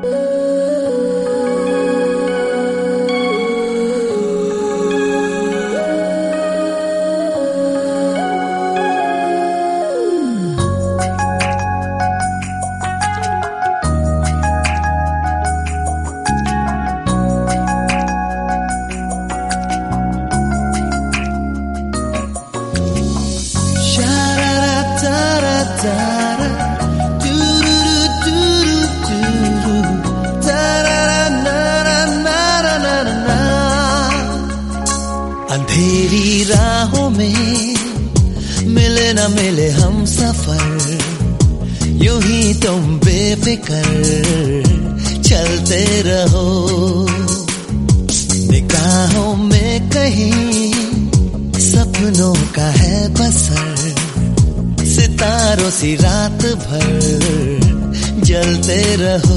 अंधेरी राहों में मिले न मिले हम सफर, यूं ही तुम बेफिकर चलते रहो। निगाहों में कहीं सपनों का है बसर, सितारों सी रात भर जलते रहो।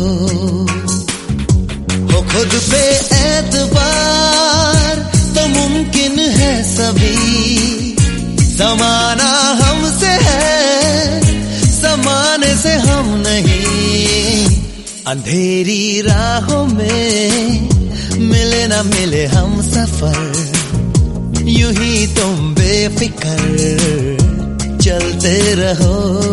हो खुद पे एतबार तो मुमकिन है सभी, ज़माना हमसे है ज़माने से हम नहीं। अंधेरी राहों में मिले न मिले हम सफर, यूं ही तुम बेफिकर चलते रहो।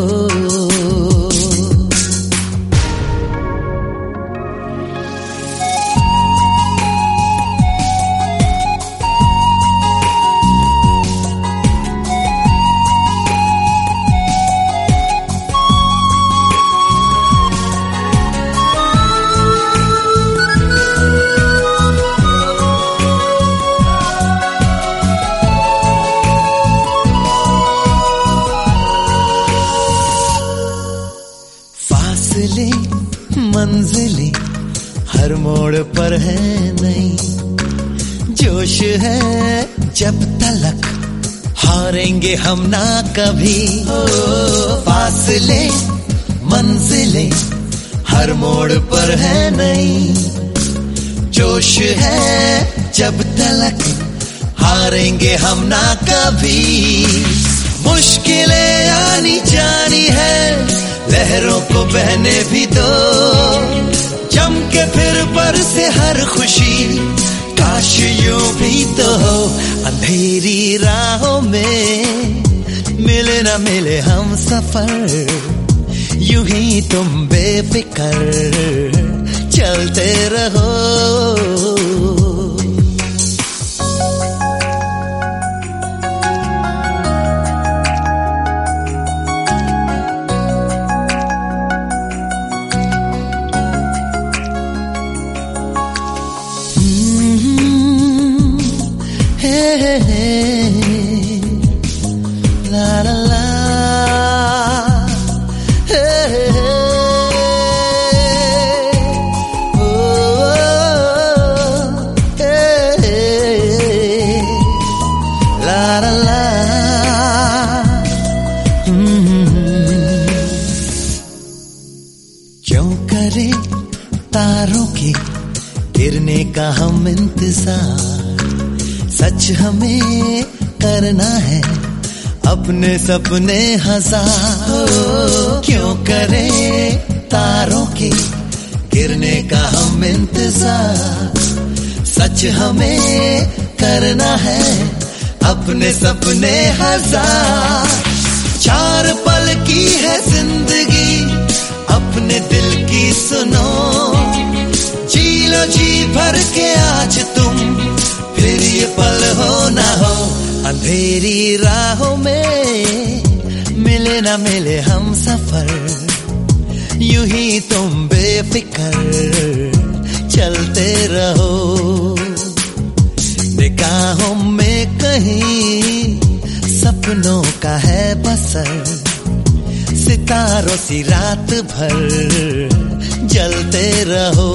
मंजिलें हर मोड़ पर है नई, जोश है जब तलक हारेंगे हम ना कभी। फासले मंजिलें हर मोड़ पर है नई, जोश है जब तलक हारेंगे हम ना कभी। मुश्किलें आनी जानी है, लहरों को बहने भी दो, जम के फिर बरसे हर खुशी, काश यूं भी तो हो। अंधेरी राहों में मिले न मिले हम सफर, यूं ही तुम बेफिकर चलते रहो। La la la, hey, oh, hey, la la la, क्यों करे तारों के गिरने का हम इंतजार, सच हमें करना है अपने सपने हजार। क्यों करें तारों के गिरने का हम इंतजार, सच हमें करना है अपने सपने हजार। चार पल की है जिंदगी अपने दिल की सुनो, जी लो जी भर के आज तुम, फिर ये पल हो ना हो। अंधेरी राहों में मिले न मिले हम सफर, यूं ही तुम बेफिकर चलते रहो। निगाहों में कहीं सपनों का है बसर, सितारों सी रात भर जलते रहो।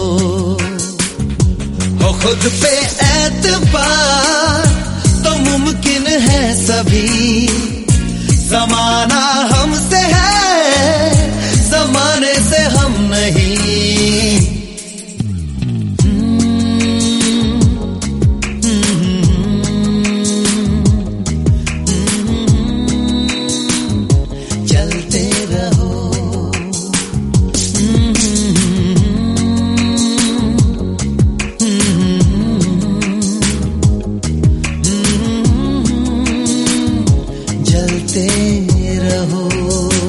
हो खुद पे एतबार तो मुमकिन है सभी, ज़माना हमसे है ज़माने से हम नहीं। चलते रहो। रहो।